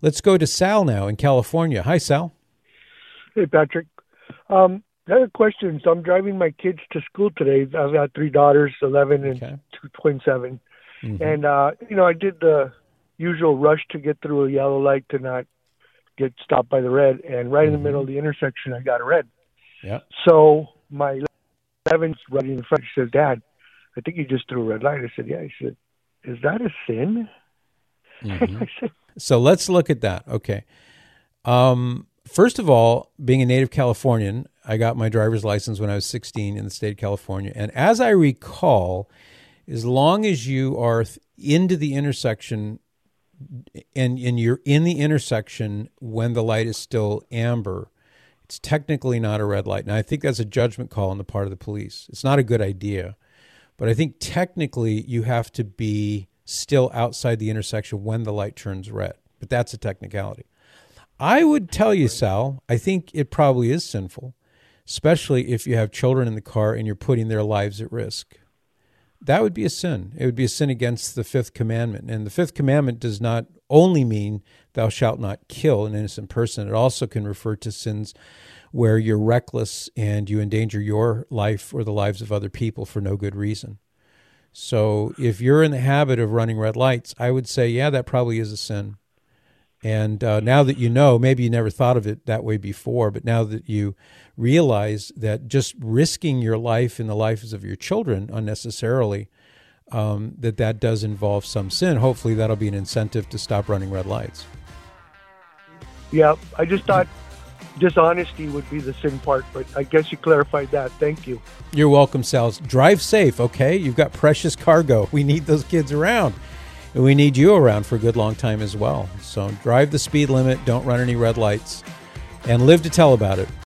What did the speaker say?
Let's go to Sal now in California. Hi, Sal. Hey, Patrick. I have a question. So I'm driving my kids to school today. I've got 3 daughters, 11 and 27. Mm-hmm. And, I did the usual rush to get through a yellow light to not get stopped by the red. And right in the middle of the intersection, I got a red. Yeah. So my 11's right in front. She says, Dad, I think you just threw a red light. I said, yeah. He said, is that a sin? Mm-hmm. So let's look at that. Okay. First of all, being a native Californian, I got my driver's license when I was 16 in the state of California. And as I recall, as long as you are into the intersection and you're in the intersection when the light is still amber, it's technically not a red light. Now, I think that's a judgment call on the part of the police. It's not a good idea. But I think technically you have to be still outside the intersection when the light turns red. But that's a technicality. I would tell you, Sal, I think it probably is sinful, especially if you have children in the car and you're putting their lives at risk. That would be a sin. It would be a sin against the fifth commandment. And the fifth commandment does not only mean thou shalt not kill an innocent person. It also can refer to sins where you're reckless and you endanger your life or the lives of other people for no good reason. So if you're in the habit of running red lights, I would say, yeah, that probably is a sin. And now that you know, maybe you never thought of it that way before, but now that you realize that just risking your life and the lives of your children unnecessarily, that does involve some sin, hopefully that'll be an incentive to stop running red lights. Yeah, I just thought dishonesty would be the sin part, but I guess you clarified that. Thank you. You're welcome, Sal. Drive safe, okay? You've got precious cargo. We need those kids around. And we need you around for a good long time as well. So drive the speed limit, don't run any red lights, and live to tell about it.